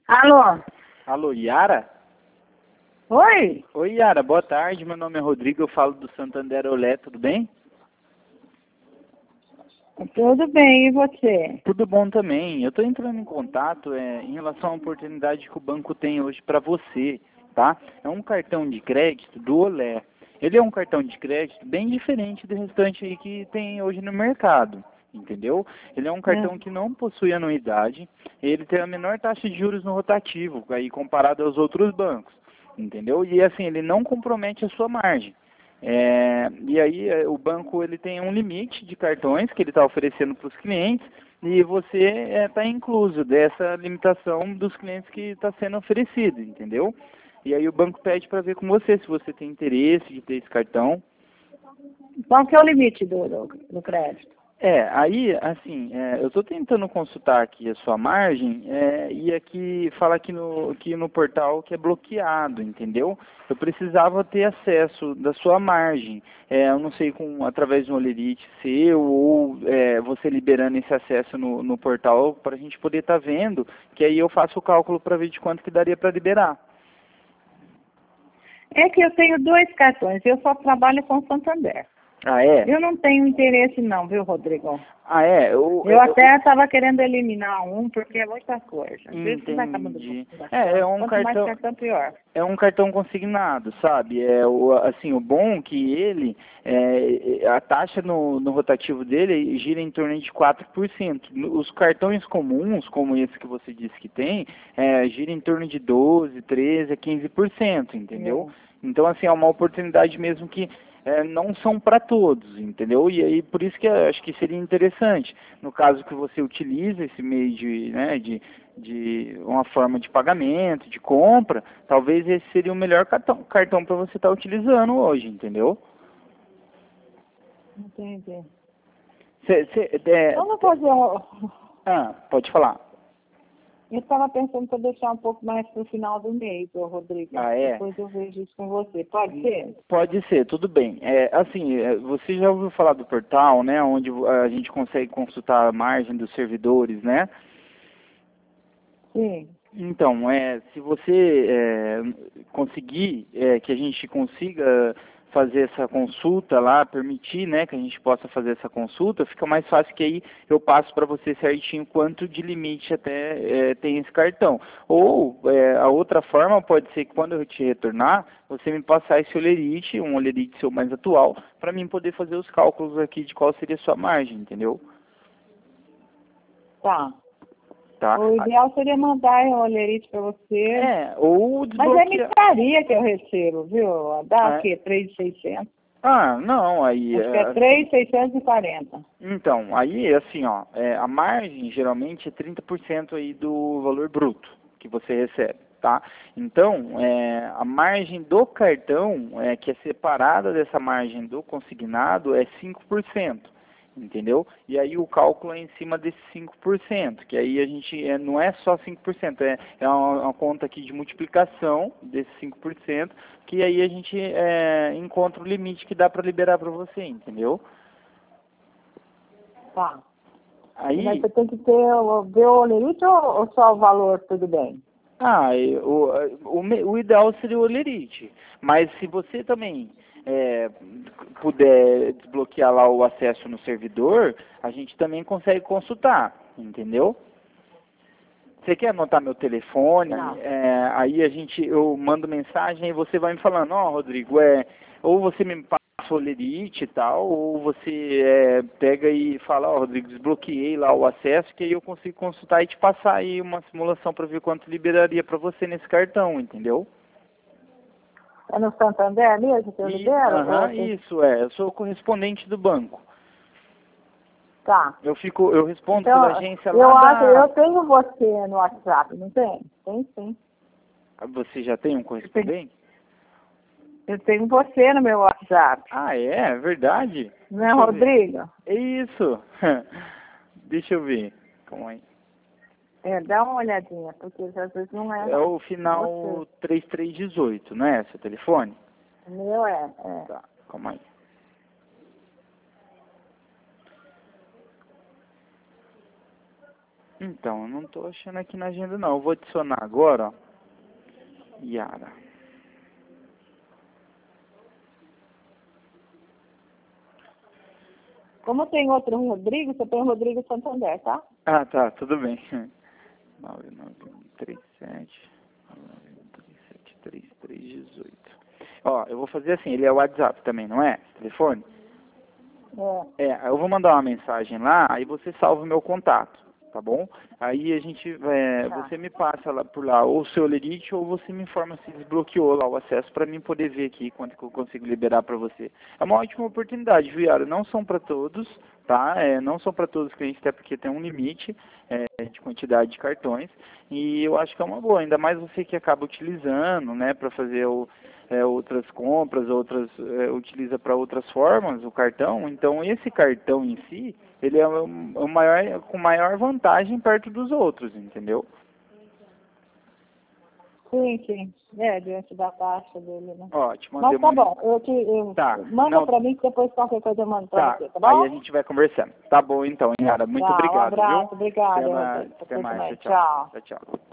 Alô? Alô, Yara? Oi? Oi, Yara, boa tarde. Meu nome é Rodrigo, eu falo do Santander Olé, tudo bem? Tudo bem, e você? Tudo bom também. Eu estou entrando em contato em relação à oportunidade que o banco tem hoje para você, tá? É um cartão de crédito do Olé. Ele é um cartão de crédito bem diferente do restante aí que tem hoje no mercado, entendeu? Ele é um cartão que não possui anuidade, ele tem a menor taxa de juros no rotativo, aí comparado aos outros bancos, entendeu? E assim, ele não compromete a sua margem. E aí o banco ele tem um limite de cartões que ele está oferecendo para os clientes e você está incluso dessa limitação dos clientes que está sendo oferecido, entendeu? E aí o banco pede para ver com você se você tem interesse de ter esse cartão. Qual que é o limite do crédito? Aí, assim, eu estou tentando consultar aqui a sua margem e aqui fala que no portal que é bloqueado, entendeu? Eu precisava ter acesso da sua margem. Eu não sei através de um olerite seu ou você liberando esse acesso no portal para a gente poder estar vendo, que aí eu faço o cálculo para ver de quanto que daria para liberar. É que eu tenho 2 cartões, eu só trabalho com Santander. Ah, é? Eu não tenho interesse não, viu, Rodrigo? Ah, é? Eu até estava querendo eliminar um, porque é muita coisa. Às vezes você vai acabando Entendi. gastando. Quanto mais cartão, pior. É um cartão consignado, sabe? Assim, o bom é que ele, a taxa no rotativo dele gira em torno de 4%. Os cartões comuns, como esse que você disse que tem, gira em torno de 12, 13, 15%, entendeu? Então, assim, é uma oportunidade mesmo que não são para todos, entendeu? E aí, por isso que eu acho que seria interessante, no caso que você utiliza esse meio de uma forma de pagamento, de compra, talvez esse seria o melhor cartão para você estar utilizando hoje, entendeu? Entendi. Vamos fazer um... pode falar. Eu estava pensando para deixar um pouco mais para o final do mês, ô Rodrigo. Ah, é? Depois eu vejo isso com você. Pode ser? Pode ser, tudo bem. Assim, você já ouviu falar do portal, né, onde a gente consegue consultar a margem dos servidores, né? Sim. Então, se você conseguir que a gente consiga fazer essa consulta lá, permitir, né, que a gente possa fazer essa consulta, fica mais fácil que aí eu passo para você certinho quanto de limite até tem esse cartão. Ou a outra forma pode ser que quando eu te retornar, você me passar esse olerite, um olerite seu mais atual, para mim poder fazer os cálculos aqui de qual seria a sua margem, entendeu? Tá. Tá? O ideal seria mandar um olerite para você. Ou Mas é desbloquear. micaria que eu recebo, viu? Dá o quê? 3.600? Ah, não, aí... Acho que é 3.640. Então, aí, assim, ó, a margem geralmente é 30% aí do valor bruto que você recebe, tá? Então, a margem do cartão, que é separada dessa margem do consignado, é 5%. Entendeu? E aí o cálculo é em cima desse 5%, que aí a gente não é só 5%, é uma conta aqui de multiplicação desses 5%, que aí a gente encontra o limite que dá para liberar para você, entendeu? Tá. Aí, Mas você tem que ver o olerite ou só o valor, tudo bem? o ideal seria o olerite, mas se você também puder desbloquear lá o acesso no servidor, a gente também consegue consultar, entendeu? Você quer anotar meu telefone? Não. Aí eu mando mensagem e você vai me falando, Rodrigo, ou você me passa o olerite e tal, ou você pega e fala, Rodrigo, desbloqueei lá o acesso, que aí eu consigo consultar e te passar aí uma simulação para ver quanto liberaria para você nesse cartão, entendeu? É no Santander mesmo que eu libero? Isso, eu sou o correspondente do banco. Tá. Eu respondo Então, pela agência lá eu tenho você no WhatsApp, não tem? Tem sim. Você já tem um correspondente? Eu tenho você no meu WhatsApp. Ah, é verdade? Não é, Rodrigo? É isso. Deixa eu ver. Calma aí. Dá uma olhadinha, porque às vezes não é. É o final 3318, não é seu telefone? O meu é. Tá, calma aí. Então, eu não tô achando aqui na agenda não. Eu vou adicionar agora, ó. Yara. Como tem outro Rodrigo, você põe o Rodrigo Santander, tá? Ah, tá, tudo bem. 99137 Ó, eu vou fazer assim, ele é o WhatsApp também, não é? Telefone? Eu vou mandar uma mensagem lá, aí você salva o meu contato, tá bom? Aí a gente, Tá. você me passa lá por lá, ou o seu lerite, ou você me informa se desbloqueou lá o acesso para mim poder ver aqui quanto que eu consigo liberar para você. É uma ótima oportunidade, viu, Yara? Não são para todos, tá? Não são para todos os clientes, até porque tem um limite de quantidade de cartões, e eu acho que é uma boa, ainda mais você que acaba utilizando, né, para fazer outras compras, utiliza para outras formas o cartão. Então esse cartão em si, ele é o maior, com maior vantagem perto dos outros, entendeu? Sim, sim. Diante da taxa dele, né? Ótimo. Mas tá bom, Tá. manda Não, pra mim que depois qualquer coisa eu mando pra tá. você, tá Aí a bom? gente vai conversando. Tá bom então, Yara. Muito Tá, um obrigado, viu? abraço, obrigada, Até mais. Rodrigo. Até Você mais. também. Tchau, Tchau. tchau. Tchau, tchau.